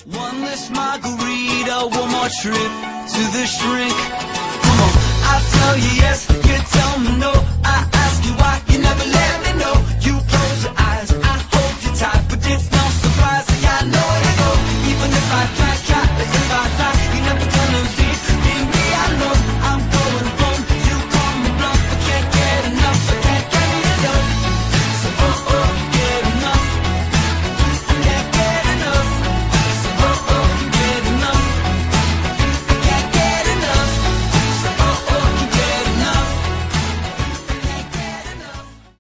One less margarita, one more trip to the shrink. Come on, I tell you yes, you tell me no. I ask you why, you never